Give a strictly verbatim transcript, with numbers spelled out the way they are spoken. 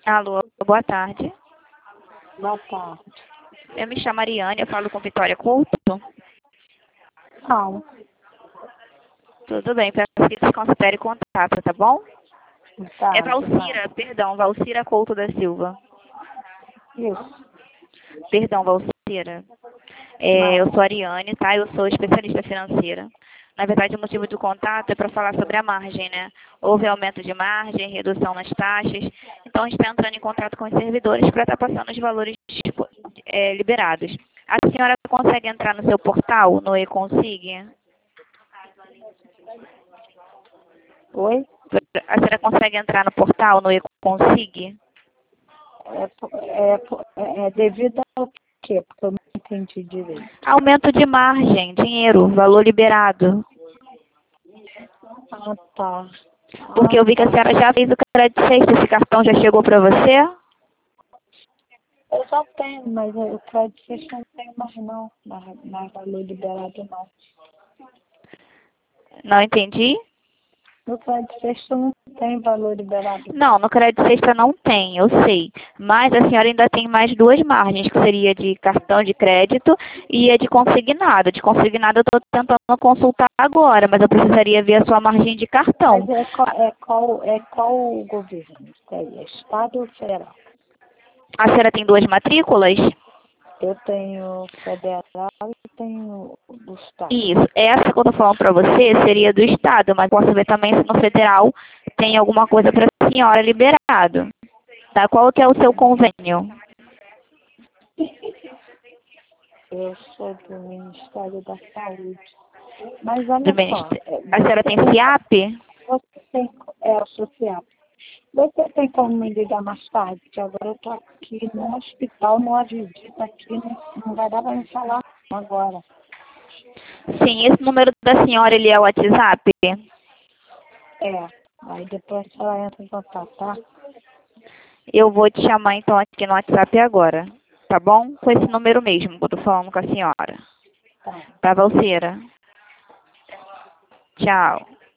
Alô, boa tarde. Boa tarde. Eu me chamo Ariane, eu falo com Vitória Couto. Não. Tudo bem, peço que se considere contato, tá bom? Tá, É Valcira, perdão, Valcira Couto da Silva. Isso. Perdão, Valcira. É, eu sou Ariane, tá? Eu sou especialista financeira. Na verdade, o motivo do contato é para falar sobre a margem, né? Houve aumento de margem, redução nas taxas. Então, a gente está entrando em contato com os servidores para estar passando os valores é, liberados. A senhora consegue entrar no seu portal, no eConsig? Oi? A senhora consegue entrar no portal, no eConsig? É, é, é, é devido ao quê? Porque eu não entendi direito. Aumento de margem, dinheiro, valor liberado. Ah, tá. Porque Ah, eu vi que a tá. senhora já fez o crédito sexta. Esse cartão já chegou para você? Eu já tenho, mas o crédito sexta não tem mais não. Mais, mais valor liberado não. Não entendi? No crédito sexta não tem valor liberado. Não, no crédito sexta não tem, eu sei. Mas a senhora ainda tem mais duas margens, que seria de cartão de crédito e a de consignado. De consignado eu estou tentando consultar agora, mas eu precisaria ver a sua margem de cartão. Mas é qual, é qual, é qual o governo? Isso aí, é Estado ou Federal? A senhora tem duas matrículas? Eu tenho federal e tenho do Estado. Isso. Essa que eu estou falando para você seria do Estado, mas posso ver também se no federal tem alguma coisa para a senhora liberado. Tá? Qual que é o seu convênio? Eu sou do Ministério da Saúde. Mas olha Do só, ministério. é, A senhora tem você, SIAP? você tem, é social. Você tem como me ligar mais tarde? Que agora eu estou aqui no hospital, numa visita aqui, não, não vai dar para me falar agora. Sim, esse número da senhora, ele é o WhatsApp? É, aí depois ela entra em contato, tá? Eu vou te chamar então aqui no WhatsApp agora, tá bom? Com esse número mesmo que eu tô falando com a senhora. Tá. Tá, Valceira? Tchau.